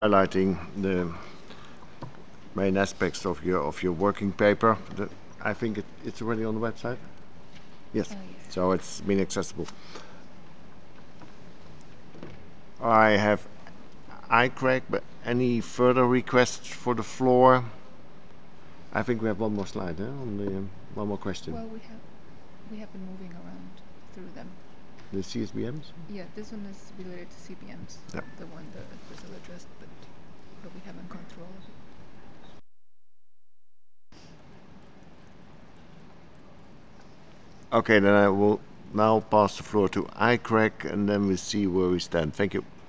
highlighting the main aspects of your working paper. I think it's already on the website. Yes. Yes. So it's been accessible. I have Craig, but any further requests for the floor? I think we have one more slide, on the one more question. Well, we have been moving around through them. The CSBMs? Yeah, this one is related to CBMs. Yeah. The one that Brazil addressed, but we haven't gone through all of it. Okay, then I will now pass the floor to Craig, and then we see where we stand. Thank you.